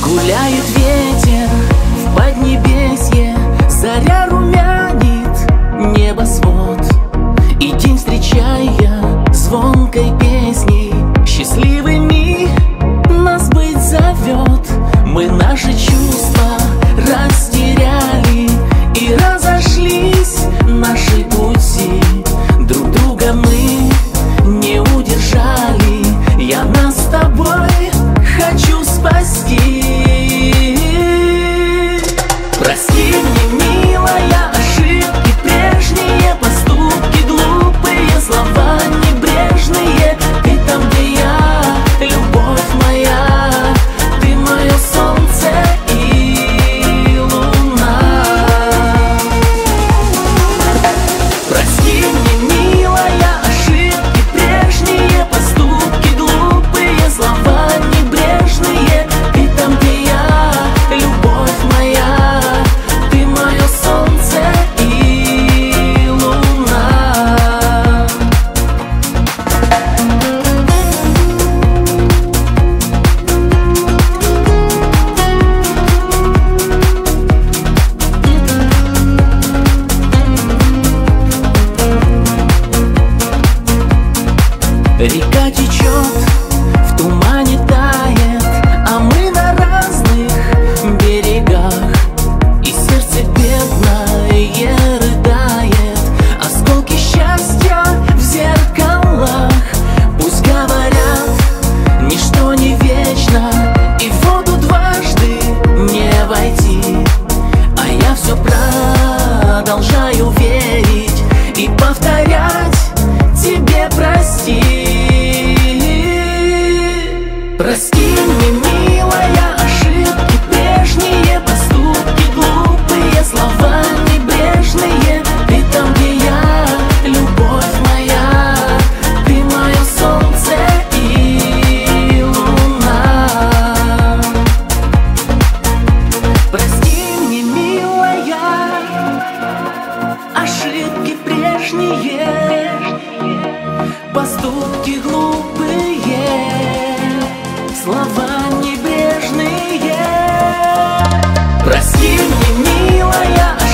Гуляет ветер в поднебесье, заря румянит небосвод, и день, встречая звонкой песней, счастливыми нас быть зовет. Мы наши чувства растеряли, и разошлись наши пути. Друг друга мы не удержали, я нас с тобой хочу спасти. Прости мне, милая, ошибки прежние, поступки глупые, слова небрежные. Ты там, где я, любовь моя, ты мое солнце и луна. Прости мне, милая, ошибки прежние, поступки глупые, слова небрежные. Ты там, где я, любовь моя, ты мое солнце и луна. Река течет, в тумане тает, а мы на разных берегах, и сердце бедное рыдает. Осколки счастья в зеркалах. Пусть говорят, ничто не вечно, и в воду дважды не войти, а я все продолжаю верить и повторять тебе прости. Прости мне, милая, ошибки прежние, поступки глупые, слова небрежные. Ты там, где я, любовь моя, ты мое солнце и луна. Прости мне, милая, ошибки прежние, поступки глупые, слова небрежные. Прости мне, милая,